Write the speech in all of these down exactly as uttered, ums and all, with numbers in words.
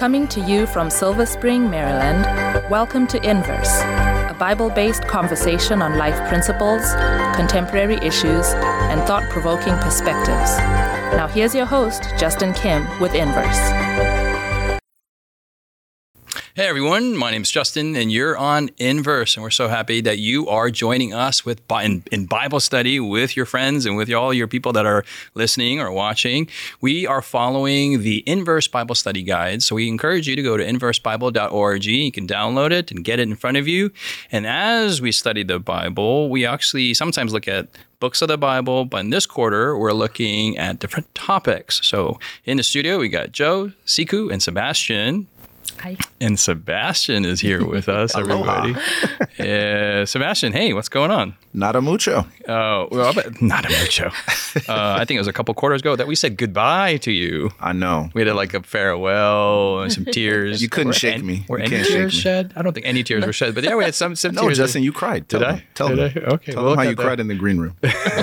Coming to you from Silver Spring, Maryland, welcome to Inverse, a Bible-based conversation on life principles, contemporary issues, and thought-provoking perspectives. Now here's your host, Justin Kim, with Inverse. Hey everyone, my name is Justin and you're on Inverse, and we're so happy that you are joining us with in, in Bible study with your friends and with all your people that are listening or watching. We are following the Inverse Bible Study Guide, so we encourage you to go to inverse bible dot org. You can download it and get it in front of you. And as we study the Bible, we actually sometimes look at books of the Bible, but in this quarter, we're looking at different topics. So in the studio, we got Joe, Siku, and Sebastian. Hi. And Sebastian is here with us, everybody. uh, Sebastian, hey, what's going on? Nada mucho. Uh, well, but nada mucho. Uh, I think it was a couple quarters ago that we said goodbye to you. I know. We had like a farewell and some tears. You couldn't were shake any, me. Were You any can't tears shake me. shed? I don't think any tears were shed, but yeah, we had some, some No, tears. Justin, you cried. Tell Did them. I? Tell Did them. I? Okay. Tell we'll them how look you at that. cried in the green room.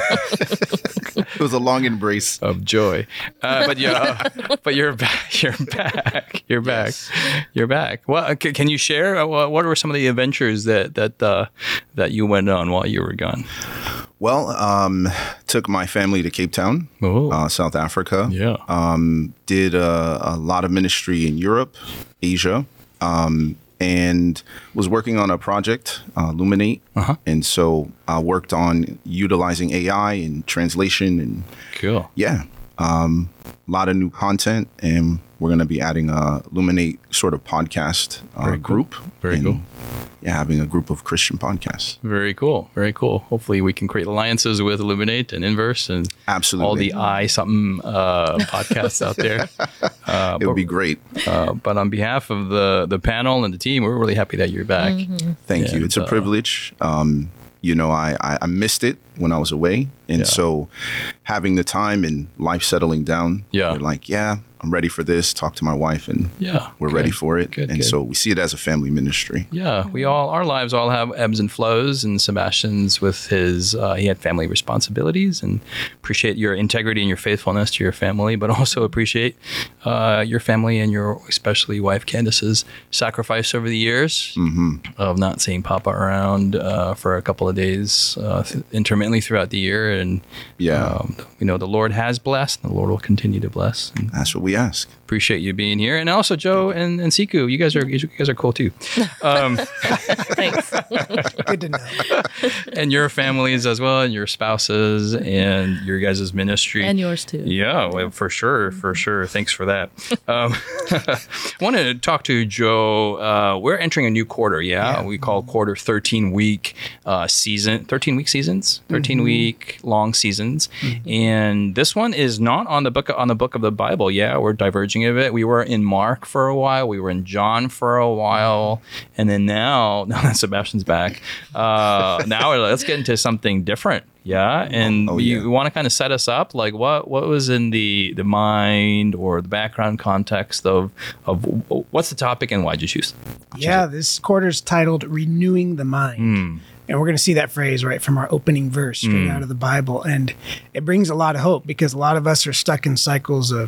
It was a long embrace. Of joy, uh, but yeah, uh, but you're back. You're back. You're back. Yes. You're back. Well, uh, c- can you share uh, what what were some of the adventures that that uh, that you went on while you were gone? Well, um, took my family to Cape Town, Oh. uh, South Africa. Yeah. Um, did a, a lot of ministry in Europe, Asia, um, and was working on a project, uh, Luminate. Uh-huh. And so I worked on utilizing A I and translation and Cool. yeah, um, a lot of new content, and we're going to be adding a Luminate sort of podcast uh, Very cool. group. Very and, cool. Yeah, having a group of Christian podcasts. Very cool. Very cool. Hopefully we can create alliances with Illuminate and Inverse and Absolutely. all the I something uh, podcasts out there. Uh, It would but, be great. uh, but on behalf of the, the panel and the team, we're really happy that you're back. Thank you. And, It's a uh, privilege. Um, you know, I, I, I missed it when I was away. And Yeah. so having the time and life settling down, Yeah. you're like, yeah, I'm ready for this. Talk to my wife and Yeah. we're good. ready for it. Good, and good. so we see it as a family ministry. Yeah, we all our lives all have ebbs and flows, and Sebastian's with his uh, he had family responsibilities, and appreciate your integrity and your faithfulness to your family, but also appreciate uh, your family and your especially wife Candace's sacrifice over the years Mm-hmm. of not seeing Papa around uh, for a couple of days uh, th- intermittently throughout the year, and Yeah. um, you know the Lord has blessed, and the Lord will continue to bless. And That's what we ask. appreciate you being here, and also Joe and, and Siku, you guys are you guys are cool too. Um, Thanks. Good to know. and your families as well, and your spouses, and your guys' ministry. And yours too. Yeah, well, for sure, for sure. Thanks for that. Um, I wanted to talk to Joe. Uh, we're entering a new quarter, yeah? Yeah. We call quarter thirteen-week uh, season, thirteen-week seasons, thirteen-week long seasons. And this one is not on the book on the book of the Bible, yeah? We're diverging a bit. We were in Mark for a while. We were in John for a while. And then now, now that Sebastian's back, uh, now let's get into something different. Yeah, and Oh, you yeah. want to kind of set us up, like what what was in the the mind or the background context of of what's the topic and why'd you choose? Yeah, this quarter's titled Renewing the Mind. Hmm. And we're going to see that phrase right from our opening verse straight out of the Bible. And it brings a lot of hope because a lot of us are stuck in cycles of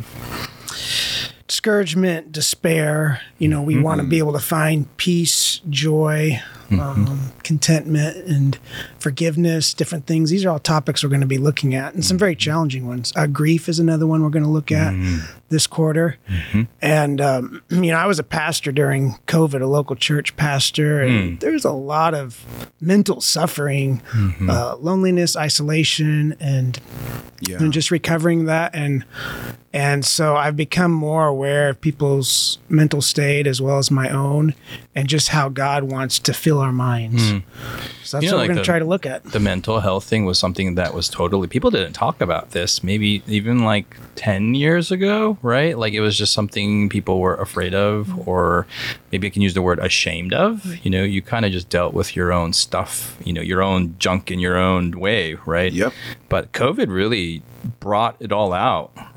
discouragement, despair. You know, we want to be able to find peace, joy, um, contentment, and forgiveness, different things. These are all topics we're going to be looking at, and some very challenging ones. Uh, grief is another one we're going to look at this quarter. And, um, you know, I was a pastor during COVID, a local church pastor, and there's a lot of mental suffering, uh, loneliness, isolation, and Yeah. and just recovering that. And and so I've become more aware of people's mental state as well as my own, and just how God wants to fill our minds. So that's You know, what like we're going the- to try to look at. The mental health thing was something that was totally people didn't talk about this maybe even like ten years ago, right? Like it was just something people were afraid of, or maybe I can use the word ashamed of. You know, you kind of just dealt with your own stuff, you know, your own junk in your own way, right? Yep. But COVID really brought it all out, right? I think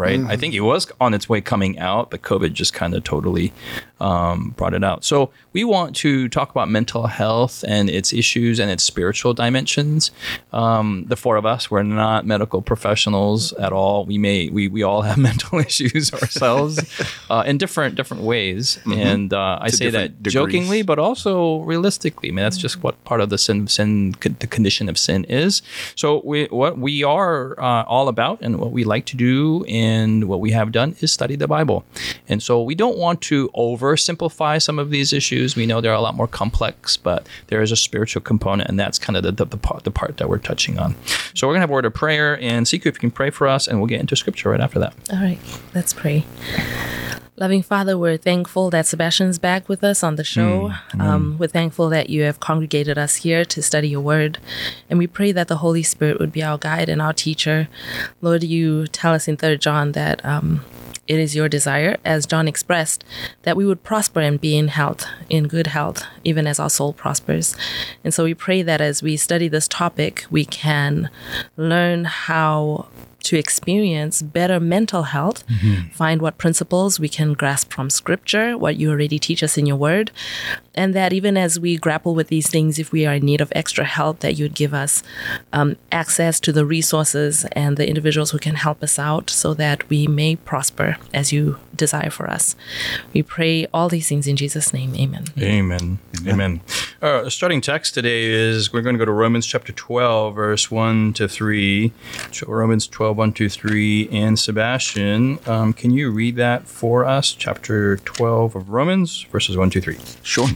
think it was on its way coming out, but COVID just kind of totally um, brought it out. So we want to talk about mental health and its issues and its spiritual dimensions. Um, the four of us, we're not medical professionals at all. We may we we all have mental issues ourselves uh, in different different ways. Mm-hmm. And uh, I to say that degrees. jokingly, but also realistically. I mean, that's just what part of the sin sin the condition of sin is. So we what we are uh, all about, and what we like to do, and what we have done is study the Bible. And so we don't want to oversimplify some of these issues. We know they're a lot more complex, but there is a spiritual component, and that's kind of the, the, the, part, the part that we're touching on. So we're going to have a word of prayer, and Siku, if you can pray for us, and we'll get into scripture right after that. All right, let's pray. Loving Father, we're thankful that Sebastian's back with us on the show. Mm, um, we're thankful that you have congregated us here to study your word. And we pray that the Holy Spirit would be our guide and our teacher. Lord, you tell us in Third John that um, it is your desire, as John expressed, that we would prosper and be in health, in good health, even as our soul prospers. And so we pray that as we study this topic, we can learn how to experience better mental health, mm-hmm. find what principles we can grasp from Scripture, what you already teach us in your word, and that even as we grapple with these things, if we are in need of extra help, that you'd give us um, access to the resources and the individuals who can help us out so that we may prosper as you desire for us. We pray all these things in Jesus' name. Amen. Amen. Amen. Amen. Uh, the starting text today is, we're going to go to Romans chapter twelve, verse one to three. Romans twelve, one to three. And Sebastian, um, can you read that for us? Chapter twelve of Romans, verses one to three. Sure.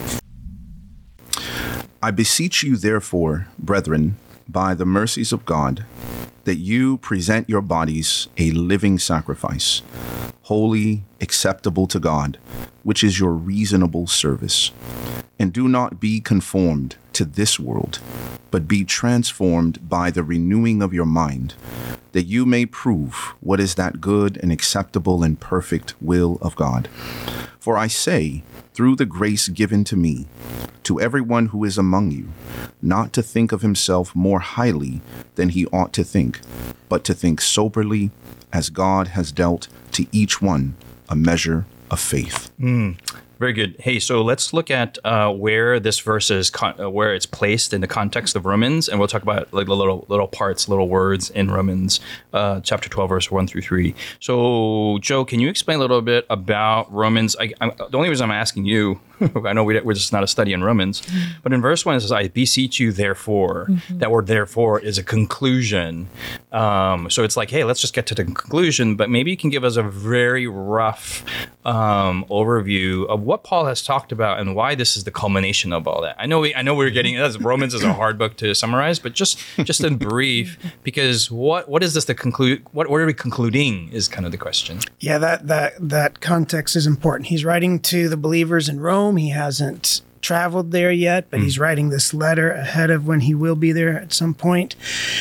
I beseech you, therefore, brethren, by the mercies of God, that you present your bodies a living sacrifice, holy, acceptable to God, which is your reasonable service. And do not be conformed to this world, but be transformed by the renewing of your mind, that you may prove what is that good and acceptable and perfect will of God. For I say, through the grace given to me, to everyone who is among you, not to think of himself more highly than he ought to think, but to think soberly, as God has dealt to each one a measure of faith. Mm. Very good. Hey, so let's look at uh, where this verse is, con- uh, where it's placed in the context of Romans, and we'll talk about like the little little parts, little words in Romans uh, chapter twelve, verse one through three. So, Joe, can you explain a little bit about Romans? I, I, the only reason I'm asking you, I know we, we're just not a study in Romans, mm-hmm. but in verse one it says, "I beseech you, therefore." Mm-hmm. That word "therefore" is a conclusion. Um, so it's like, hey, let's just get to the conclusion. But maybe you can give us a very rough um, overview of what Paul has talked about and why this is the culmination of all that. I know we, I know we're getting Romans is a hard book to summarize, but just just in brief, because what what is this to conclude? What what are we concluding is kind of the question. Yeah, that that that context is important. He's writing to the believers in Rome. He hasn't traveled there yet, but mm. he's writing this letter ahead of when he will be there at some point.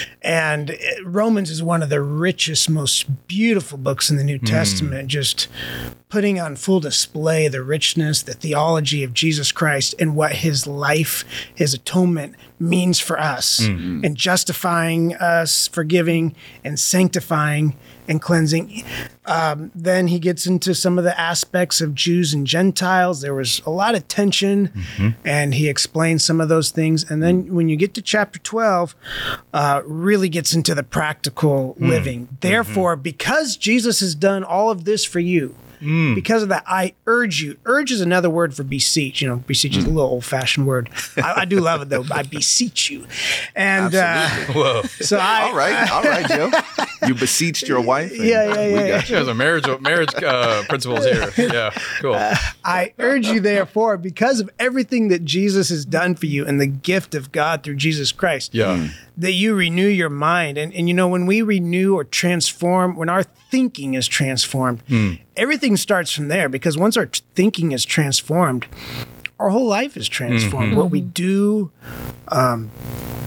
And Romans is one of the richest, most beautiful books in the New mm. Testament, just putting on full display the richness, the theology of Jesus Christ and what his life, his atonement means for us, mm-hmm. and justifying us, forgiving and sanctifying and cleansing. Um, then he gets into some of the aspects of Jews and Gentiles. There was a lot of tension, mm-hmm. and he explains some of those things. And then when you get to chapter twelve, uh, really gets into the practical mm. living. Therefore, mm-hmm. because Jesus has done all of this for you, Mm. because of that, I urge you. Urge is another word for beseech. You know, beseech mm. is a little old-fashioned word. I, I do love it, though. I beseech you. And uh, whoa. So I, all right, all right, Joe. You beseeched your wife. And yeah, yeah, yeah. yeah. There's a marriage marriage uh, principles here. Yeah, cool. Uh, I urge you, therefore, because of everything that Jesus has done for you and the gift of God through Jesus Christ, yeah. Mm. that you renew your mind. And, and, you know, when we renew or transform, when our thinking is transformed, mm. everything starts from there, because once our t- thinking is transformed, our whole life is transformed. Mm-hmm. What we do, um,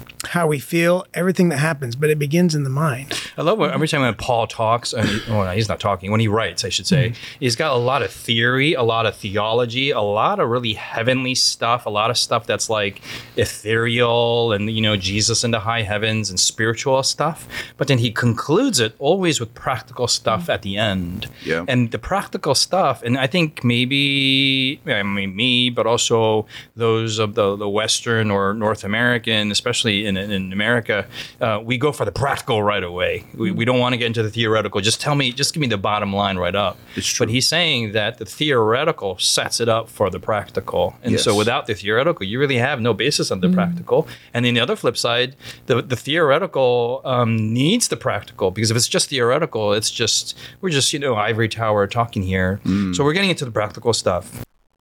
how we feel, everything that happens, but it begins in the mind. I love when, every time when Paul talks, and he, well, he's not talking, when he writes, I should say, mm-hmm. he's got a lot of theory, a lot of theology, a lot of really heavenly stuff, a lot of stuff that's like ethereal and, you know, Jesus in the high heavens and spiritual stuff. But then he concludes it always with practical stuff mm-hmm. at the end. Yeah. And the practical stuff, and I think maybe, I mean, me, but also those of the, the Western or North American, especially in, in America, uh, we go for the practical right away. We, we don't want to get into the theoretical. Just tell me, just give me the bottom line right up. It's true. But he's saying that the theoretical sets it up for the practical. And yes. so without the theoretical, you really have no basis on the mm-hmm. practical. And then the other flip side, the, the theoretical um, needs the practical, because if it's just theoretical, it's just, we're just, you know, ivory tower talking here. Mm. So we're getting into the practical stuff.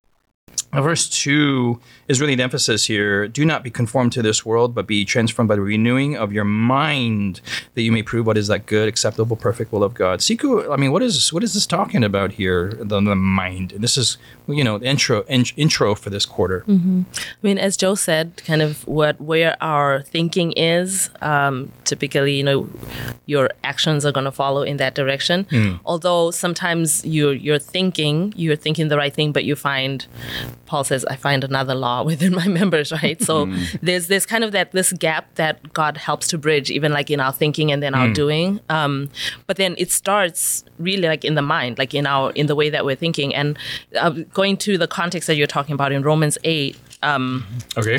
Verse two is really the emphasis here. Do not be conformed to this world, but be transformed by the renewing of your mind, that you may prove what is that good, acceptable, perfect will of God. Siku, I mean, what is what is this talking about here? The, the mind. And this is, you know, the intro in, intro for this quarter. Mm-hmm. I mean, as Joe said, kind of what where our thinking is. Um, typically, you know, your actions are going to follow in that direction. Mm. Although sometimes you're you're thinking you're thinking the right thing, but you find, Paul says, I find another law within my members, right? So mm. there's there's kind of that this gap that God helps to bridge, even like in our thinking and then mm. our doing. Um, but then it starts really like in the mind, like in our in the way that we're thinking. And uh, going to the context that you're talking about in Romans eight. Um, okay.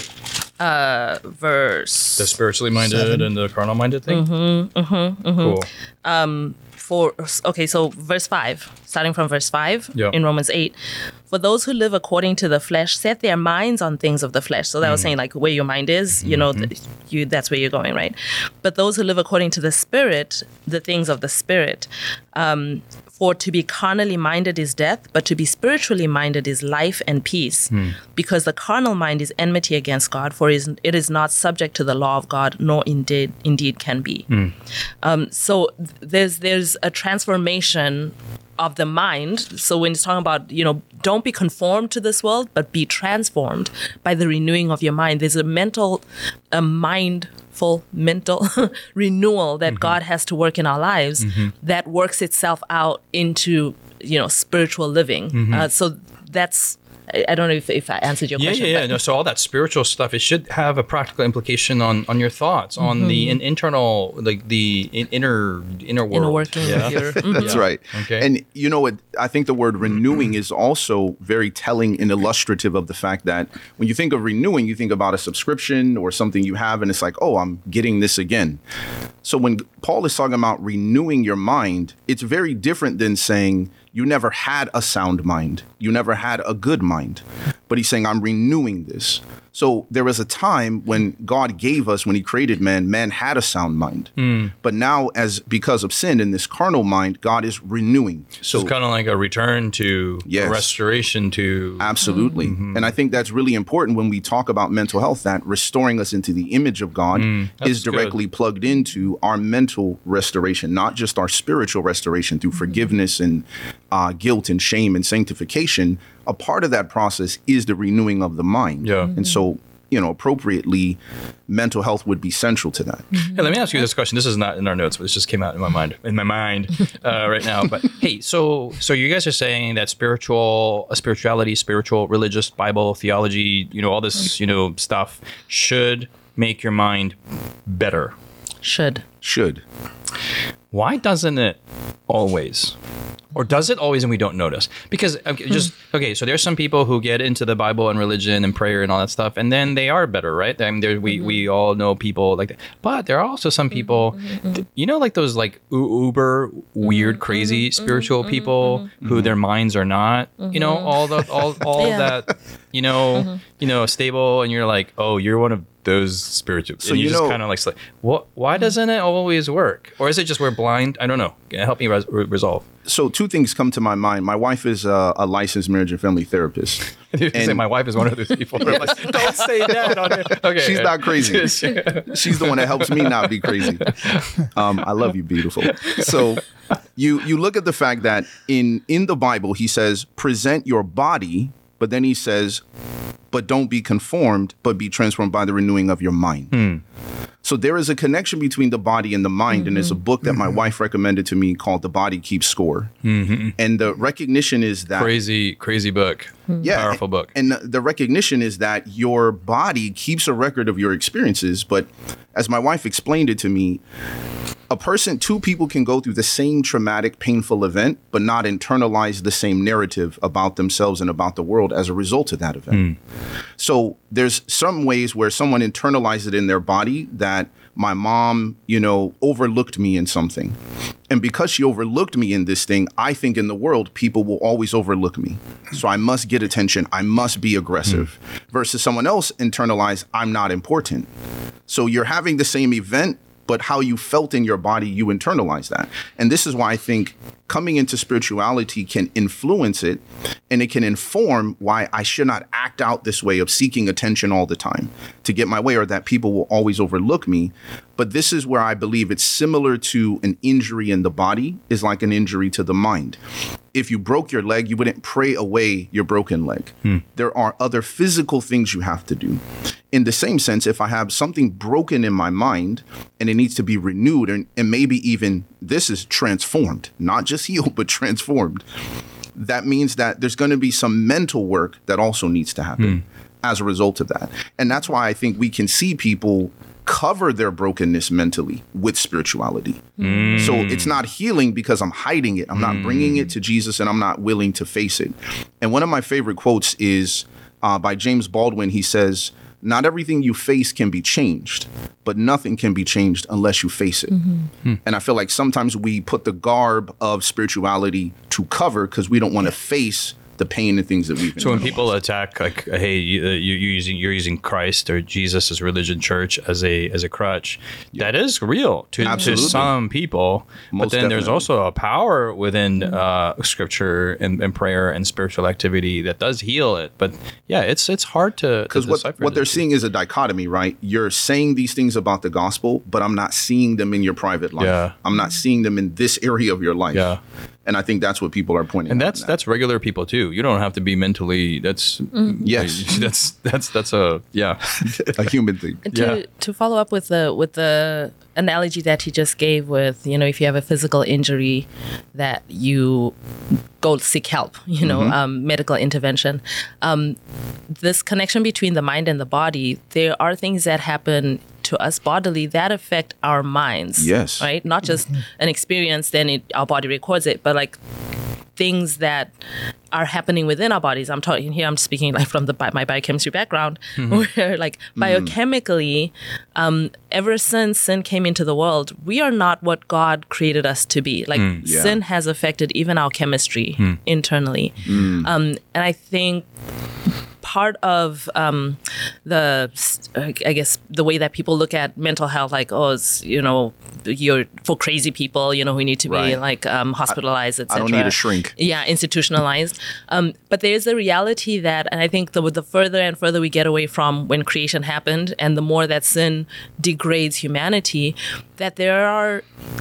Uh, verse. The spiritually minded seven. And the carnal minded thing. Mm-hmm, mm-hmm, mm-hmm. Cool. Um, for okay, so verse five, starting from verse five yeah. in Romans eight. For those who live according to the flesh set their minds on things of the flesh. So that mm. was saying like where your mind is, you know, mm-hmm. th- you that's where you're going, right? But those who live according to the Spirit, the things of the Spirit. Um, for to be carnally minded is death, but to be spiritually minded is life and peace. Mm. Because the carnal mind is enmity against God, for it is not subject to the law of God, nor indeed indeed can be. Mm. Um, so th- there's there's a transformation of the mind. So when it's talking about, you know, don't be conformed to this world, but be transformed by the renewing of your mind. There's a mental, a mindful mental renewal that mm-hmm. God has to work in our lives mm-hmm. that works itself out into, you know, spiritual living. Mm-hmm. Uh, so that's, I don't know if, if I answered your yeah, question. Yeah, yeah, yeah. No, so all that spiritual stuff, it should have a practical implication on, on your thoughts, on mm-hmm. the in, internal, like the in, inner inner world. Inner working yeah. of your... Mm-hmm. That's yeah. right. Okay. And you know what? I think the word renewing is also very telling and illustrative of the fact that when you think of renewing, you think about a subscription or something you have, and it's like, oh, I'm getting this again. So when Paul is talking about renewing your mind, it's very different than saying, you never had a sound mind. You never had a good mind. But he's saying, I'm renewing this. So there was a time when God gave us, when he created man, man had a sound mind. Mm. But now, as because of sin in this carnal mind, God is renewing. So it's kind of like a return to yes. a restoration to... Absolutely. Mm-hmm. And I think that's really important when we talk about mental health, that restoring us into the image of God mm, is directly good. plugged into our mental restoration, not just our spiritual restoration through forgiveness and uh, guilt and shame and sanctification. A part of that process is the renewing of the mind. Yeah. And so, you know, appropriately, mental health would be central to that. Hey, let me ask you this question. This is not in our notes, but this just came out in my mind, in my mind uh, right now. But hey, so so you guys are saying that spiritual, uh, spirituality, spiritual, religious, Bible, theology, you know, all this, you know, stuff should make your mind better. Should. Should. Why doesn't it always? Or does it always and we don't notice? Because okay, just, okay, so there's some people who get into the Bible and religion and prayer and all that stuff, and then they are better, right? I mean, there, we, mm-hmm. we all know people like that. But there are also some people, mm-hmm. you know, like those like uber, weird, crazy mm-hmm. spiritual mm-hmm. people mm-hmm. who their minds are not, mm-hmm. you know, all the all, all yeah. that, you know, mm-hmm. you know, stable, and you're like, oh, you're one of those spiritual. So and you, you just kind of like, what? Why doesn't it always work? Or is it just we're blind? I don't know. Help me res- resolve. So two things come to my mind. My wife is a, a licensed marriage and family therapist. You say my wife is one of those people. Yes. Like, don't say that on it. Okay, she's not crazy. She's the one that helps me not be crazy. Um, I love you, beautiful. So you you look at the fact that in in the Bible he says, present your body But then he says, but don't be conformed, but be transformed by the renewing of your mind. Hmm. So there is a connection between the body and the mind. Mm-hmm. And there's a book that mm-hmm. my wife recommended to me called The Body Keeps Score. Mm-hmm. And the recognition is that... Crazy, crazy book. Yeah. Powerful book. And the recognition is that your body keeps a record of your experiences. But as my wife explained it to me, a person, two people can go through the same traumatic, painful event, but not internalize the same narrative about themselves and about the world as a result of that event. Mm. So there's some ways where someone internalizes it in their body that my mom, you know, overlooked me in something. And because she overlooked me in this thing, I think in the world, people will always overlook me. So I must get attention. I must be aggressive. Mm. Versus someone else internalize, I'm not important. So you're having the same event, but how you felt in your body, you internalize that. And this is why I think coming into spirituality can influence it, and it can inform why I should not act out this way of seeking attention all the time to get my way, or that people will always overlook me. But this is where I believe it's similar to an injury in the body is like an injury to the mind. If you broke your leg, you wouldn't pray away your broken leg. Hmm. There are other physical things you have to do. In the same sense, if I have something broken in my mind and it needs to be renewed, and, and maybe even this is transformed, not just healed, but transformed, that means that there's going to be some mental work that also needs to happen hmm. as a result of that. And that's why I think we can see people cover their brokenness mentally with spirituality. Mm. So it's not healing because I'm hiding it. I'm not mm. bringing it to Jesus, and I'm not willing to face it. And one of my favorite quotes is uh, by James Baldwin. He says, not everything you face can be changed, but nothing can be changed unless you face it. Mm-hmm. Hmm. And I feel like sometimes we put the garb of spirituality to cover because we don't want to face the pain and things that we've been So when people attack, like, hey, you, uh, you, you're using you're using Christ or Jesus as religion, church as a as a crutch, yeah. that is real to, to some people. Most but then definitely. There's also a power within uh, Scripture and, and prayer and spiritual activity that does heal it. But yeah, it's it's hard to because what what they're seeing is a dichotomy, right? You're saying these things about the gospel, but I'm not seeing them in your private life. Yeah. I'm not seeing them in this area of your life. Yeah. And I think that's what people are pointing. And that's out that's regular people too. You don't have to be mentally. That's mm. yes. That's that's that's a yeah a human thing. To yeah. to follow up with the with the analogy that he just gave with, you know, if you have a physical injury, that you go seek help. You know, mm-hmm. um, medical intervention. Um, this connection between the mind and the body. There are things that happen to us bodily that affect our minds. Yes. Right? Not just mm-hmm. an experience, then it, our body records it, but like things that are happening within our bodies. I'm talking here, I'm speaking like from the my biochemistry background, mm-hmm. where like biochemically, um, ever since sin came into the world, we are not what God created us to be. Like mm, yeah. sin has affected even our chemistry mm. internally. Mm. Um, and I think part of um, the, I guess, the way that people look at mental health, like, oh, it's, you know, you're for crazy people, you know, who need to be right. like um, hospitalized, et cetera. I don't need a shrink. Yeah, institutionalized. um, but there's a reality that, and I think the, the further and further we get away from when creation happened, and the more that sin degrades humanity, that there are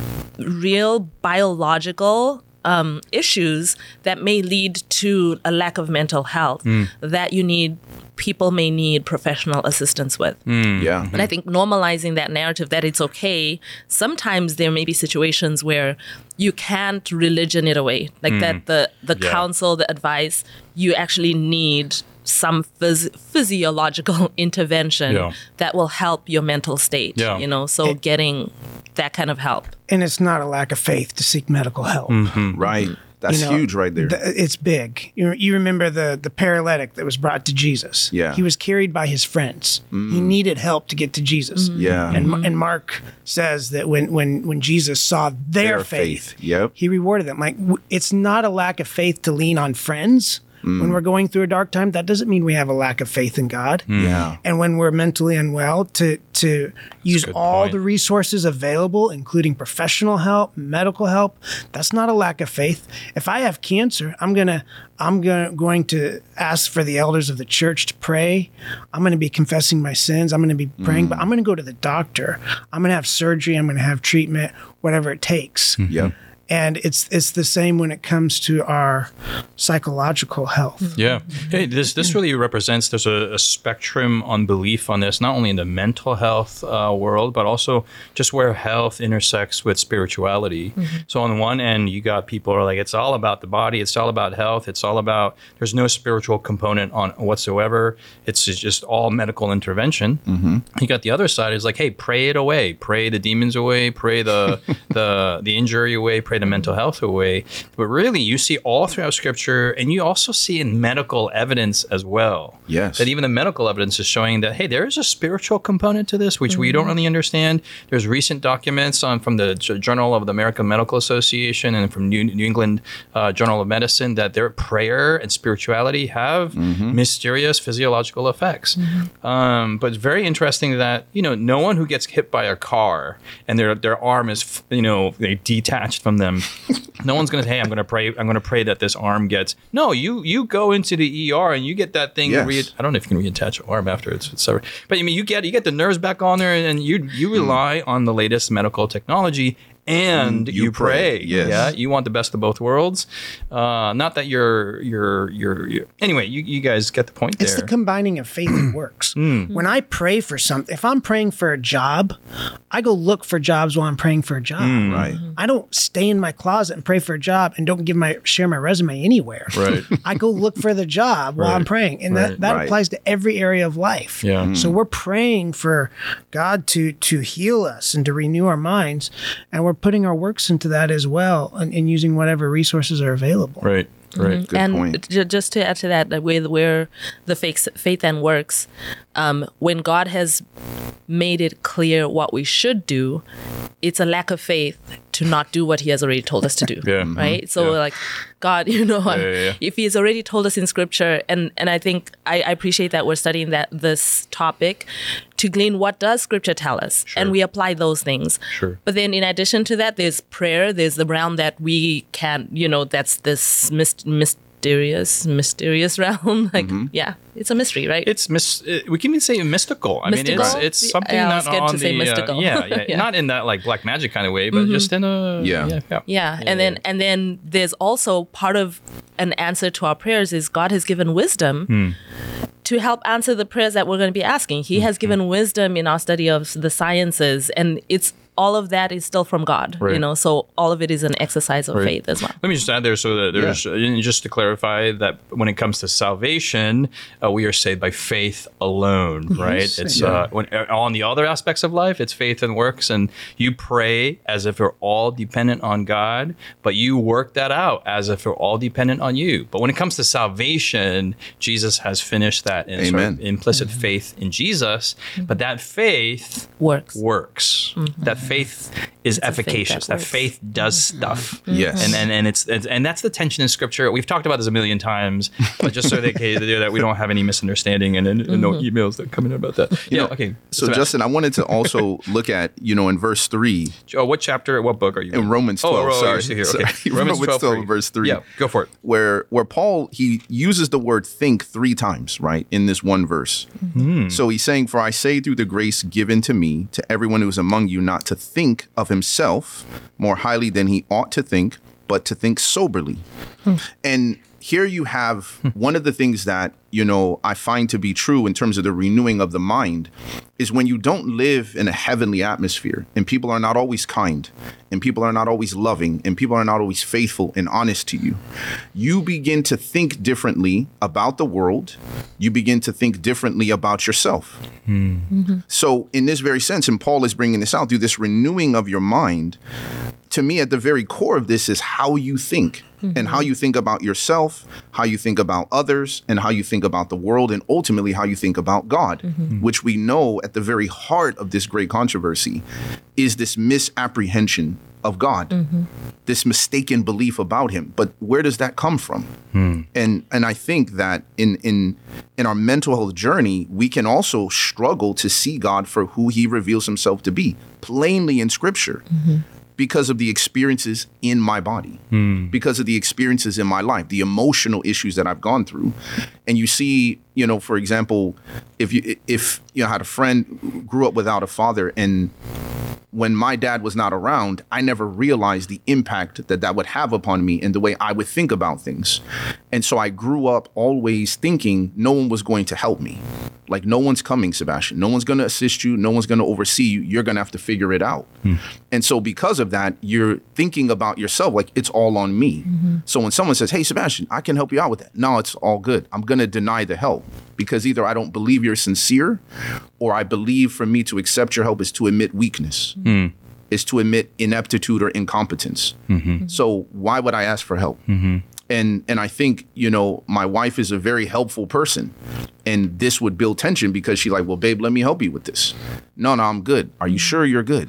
real biological Um, issues that may lead to a lack of mental health mm. that you need, people may need professional assistance with. Mm. Yeah. And I think normalizing that narrative that it's okay, sometimes there may be situations where you can't religion it away. Like mm. that the, the yeah. counsel, the advice, you actually need some phys- physiological intervention yeah. that will help your mental state, yeah. you know, so it, getting that kind of help. And it's not a lack of faith to seek medical help. Mm-hmm. Right. That's you know, huge right there. Th- it's big. You, you remember the, the paralytic that was brought to Jesus. Yeah. He was carried by his friends. Mm. He needed help to get to Jesus. Mm. Yeah. And and Mark says that when when, when Jesus saw their, their faith, faith yep. he rewarded them. Like, w- it's not a lack of faith to lean on friends. Mm. When we're going through a dark time, that doesn't mean we have a lack of faith in God. Mm. Yeah. And when we're mentally unwell, to to use all point. the resources available, including professional help, medical help, that's not a lack of faith. If I have cancer, I'm gonna I'm gonna, going to ask for the elders of the church to pray. I'm going to be confessing my sins. I'm going to be praying, mm. but I'm going to go to the doctor. I'm going to have surgery. I'm going to have treatment, whatever it takes. Mm-hmm. Yep. And it's it's the same when it comes to our psychological health. Yeah. Hey, this this really represents there's a, a spectrum on belief on this, not only in the mental health uh, world, but also just where health intersects with spirituality. Mm-hmm. So on one end, you got people who are like, it's all about the body, it's all about health, it's all about, there's no spiritual component on whatsoever. It's just all medical intervention. Mm-hmm. You got the other side is like, hey, pray it away, pray the demons away, pray the the the injury away, pray the mental health away. But really, you see all throughout Scripture, and you also see in medical evidence as well. Yes. That even the medical evidence is showing that, hey, there is a spiritual component to this, which mm-hmm. we don't really understand. There's recent documents on from the Journal of the American Medical Association and from New, New England uh, Journal of Medicine that their prayer and spirituality have mm-hmm. mysterious physiological effects. Mm-hmm. Um, but it's very interesting that, you know, no one who gets hit by a car and their their arm is, you know, they detached from them. No one's going to say, hey, I'm going to pray. I'm going to pray that this arm gets. No, you you go into the E R and you get that thing. Yes. Re- I don't know if you can reattach an arm after it's, it's severed. But I mean, you get you get the nerves back on there, and you you rely mm. on the latest medical technology. And you, you pray. pray. Yes. Yeah. You want the best of both worlds. Uh, not that you're, you're, you're, you're anyway, you, you guys get the point there. It's the combining of faith and works. Mm. When I pray for something, if I'm praying for a job, I go look for jobs while I'm praying for a job. Mm. Right. I don't stay in my closet and pray for a job and don't give my share my resume anywhere. Right. I go look for the job while right. I'm praying. And right. that, that right. applies to every area of life. Yeah. Mm. So we're praying for God to, to heal us and to renew our minds. And we're putting our works into that as well, and, and using whatever resources are available. Right, right. Mm-hmm. And point. J- just to add to that, like where, where the faith, faith and works, um, when God has made it clear what we should do, it's a lack of faith to not do what he has already told us to do. Yeah. Right? So yeah. like, God, you know, yeah, yeah, yeah. if he has already told us in scripture, and, and I think I, I appreciate that we're studying that this topic to glean what does scripture tell us, sure. and we apply those things. Sure. But then in addition to that, there's prayer, there's the realm that we can, you know, that's this myst- mysterious, mysterious realm. Like, mm-hmm. yeah, it's a mystery, right? It's mis- we can even say mystical. I mystical? mean, it's it's something yeah, I not was scared on to say the mystical. Uh, yeah, yeah, yeah, not in that like black magic kind of way, but mm-hmm. just in a yeah. yeah, yeah. Yeah, and then and then there's also part of an answer to our prayers is God has given wisdom Hmm. to help answer the prayers that we're going to be asking. He mm-hmm. has given wisdom in our study of the sciences, and it's all of that is still from God, right. you know, so all of it is an exercise of right. faith as well. Let me just add there so that there's, yeah. just to clarify that when it comes to salvation, uh, we are saved by faith alone, right? Yes. It's yeah. uh, when, on the other aspects of life, it's faith and works, and you pray as if you're all dependent on God, but you work that out as if you're all dependent on you. But when it comes to salvation, Jesus has finished that in sort of implicit mm-hmm. faith in Jesus, mm-hmm. but that faith works. Works. Mm-hmm. That faith is it's efficacious. Faith that, that faith does mm-hmm. stuff. Yes. And and, and it's, it's and that's the tension in scripture. We've talked about this a million times, but just so that, that we don't have any misunderstanding and, and mm-hmm. no emails that come in about that. You yeah, know, okay. So Justin, I wanted to also look at, you know, in verse three. Oh, what chapter, what book are you in? In Romans twelve, oh, sorry. Here. sorry. Okay. Romans, Romans twelve, twelve verse three. Yeah, go for it. Where where Paul, he uses the word think three times, right, in this one verse. Mm-hmm. So he's saying, for I say through the grace given to me, to everyone who is among you, not to think of himself more highly than he ought to think, but to think soberly. Hmm. And here you have one of the things that, you know, I find to be true in terms of the renewing of the mind is when you don't live in a heavenly atmosphere and people are not always kind and people are not always loving and people are not always faithful and honest to you, you begin to think differently about the world. You begin to think differently about yourself. Hmm. Mm-hmm. So in this very sense, and Paul is bringing this out through this renewing of your mind, to me, at the very core of this is how you think. Mm-hmm. And how you think about yourself, how you think about others, and how you think about the world, and ultimately how you think about God, mm-hmm. which we know at the very heart of this great controversy is this misapprehension of God, mm-hmm. this mistaken belief about him. But where does that come from? Mm. And and I think that in in in our mental health journey, we can also struggle to see God for who he reveals himself to be, plainly in scripture. Mm-hmm. Because of the experiences in my body, mm. because of the experiences in my life, the emotional issues that I've gone through. And you see, you know, for example, if you if you know, had a friend who grew up without a father and when my dad was not around, I never realized the impact that that would have upon me and the way I would think about things. And so I grew up always thinking no one was going to help me. Like, no one's coming, Sebastian. No one's going to assist you. No one's going to oversee you. You're going to have to figure it out. Hmm. And so because of that, you're thinking about yourself like it's all on me. Mm-hmm. So when someone says, hey, Sebastian, I can help you out with that. No, it's all good. I'm going to deny the help because either I don't believe you're sincere or I believe for me to accept your help is to admit weakness, mm. is to admit ineptitude or incompetence. Mm-hmm. So why would I ask for help? Mm-hmm. And and I think, you know, my wife is a very helpful person. And this would build tension because she's like, well, babe, let me help you with this. No, no, I'm good. Are you sure you're good?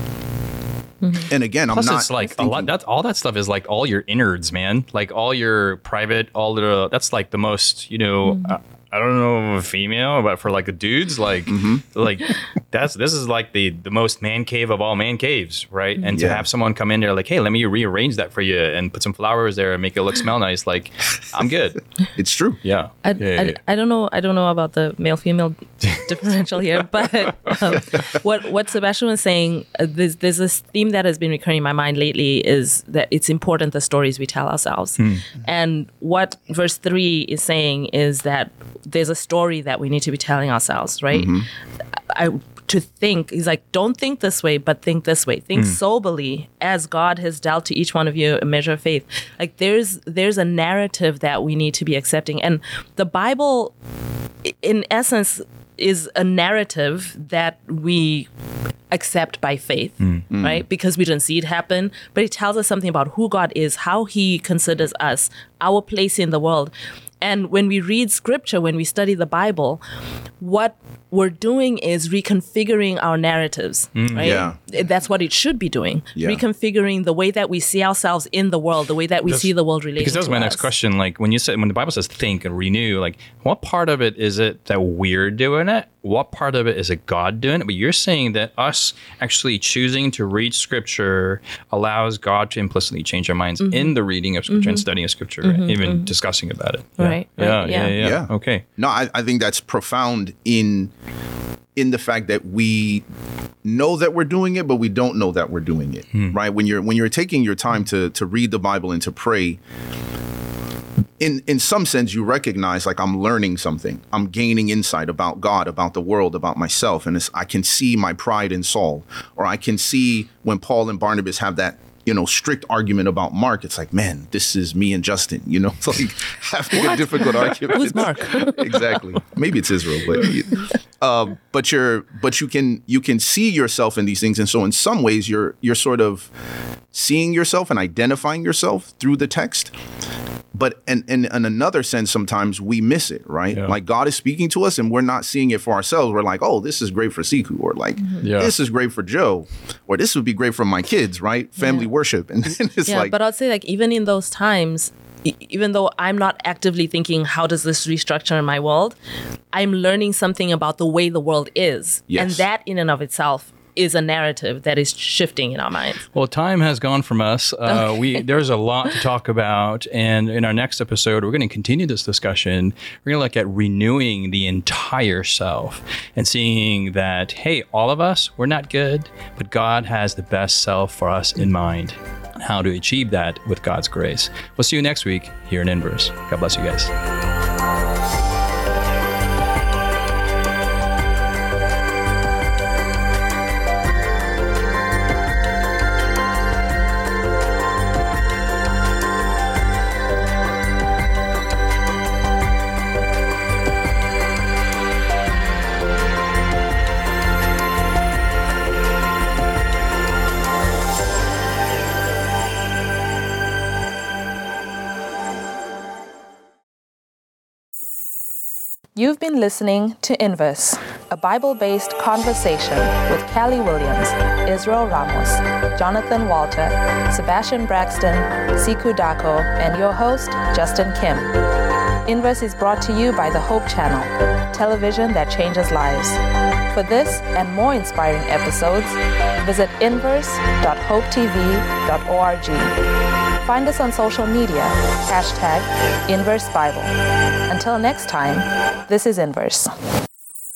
Mm-hmm. And again, Plus I'm not. It's like thinking, a lot. That's all that stuff is like all your innards, man. Like all your private, all the. That's like the most, you know. Mm-hmm. Uh, I don't know if a female, but for like the dudes, like mm-hmm. like that's this is like the the most man cave of all man caves, right? And yeah. to have someone come in there like, hey, let me rearrange that for you and put some flowers there and make it look smell nice. Like, I'm good. It's true. Yeah. I, yeah, yeah, I, yeah. I don't know. I don't know about the male female differential here, but um, what what Sebastian was saying, uh, there's there's this theme that has been recurring in my mind lately is that it's important the stories we tell ourselves, hmm. and what verse three is saying is that there's a story that we need to be telling ourselves, right? Mm-hmm. I, to think, he's like, don't think this way, but think this way. Think mm. soberly, as God has dealt to each one of you a measure of faith. Like there's there's a narrative that we need to be accepting. And the Bible, in essence, is a narrative that we accept by faith, mm. right? Because we didn't see it happen, but it tells us something about who God is, how he considers us, our place in the world. And when we read scripture, when we study the Bible, what we're doing is reconfiguring our narratives, mm, right? Yeah. That's what it should be doing. Yeah. Reconfiguring the way that we see ourselves in the world, the way that we That's, see the world related to us. Because that was my next question. Like when you said, when the Bible says think and renew, like what part of it is it that we're doing it? What part of it is it God doing it? But you're saying that us actually choosing to read scripture allows God to implicitly change our minds mm-hmm. in the reading of scripture mm-hmm. and studying of scripture, mm-hmm. even mm-hmm. discussing about it. Right. Right. Yeah, Yeah. yeah, yeah. yeah. Okay. No, I, I think that's profound in in the fact that we know that we're doing it, but we don't know that we're doing it. Hmm. Right. When you're when you're taking your time to to read the Bible and to pray, in in some sense, you recognize like I'm learning something. I'm gaining insight about God, about the world, about myself. And it's, I can see my pride in Saul, or I can see when Paul and Barnabas have that, you know, strict argument about Mark. It's like, man, this is me and Justin, you know, it's like having a difficult argument. Who's Mark? Exactly. Maybe it's Israel, but uh, but you're but you can you can see yourself in these things. And so in some ways you're you're sort of seeing yourself and identifying yourself through the text. But in, in, in another sense, sometimes we miss it, right? Yeah. Like God is speaking to us and we're not seeing it for ourselves. We're like, oh, this is great for Siku, or like, mm-hmm. yeah. this is great for Joe, or this would be great for my kids, right? Family yeah. worship. And it's yeah, like, but I'd say like even in those times, e- even though I'm not actively thinking, how does this restructure in my world? I'm learning something about the way the world is. Yes. And that in and of itself is a narrative that is shifting in our minds. Well, time has gone from us. Uh, okay. we There's a lot to talk about. And in our next episode, we're going to continue this discussion. We're going to look at renewing the entire self and seeing that, hey, all of us, we're not good, but God has the best self for us in mind. How to achieve that with God's grace. We'll see you next week here in Inverse. God bless you guys. You've been listening to Inverse, a Bible-based conversation with Callie Williams, Israel Ramos, Jonathan Walter, Sebastian Braxton, Siku Dako, and your host, Justin Kim. Inverse is brought to you by the Hope Channel, television that changes lives. For this and more inspiring episodes, visit inverse dot hope t v dot org. Find us on social media, hashtag Inverse Bible. Until next time, this is Inverse.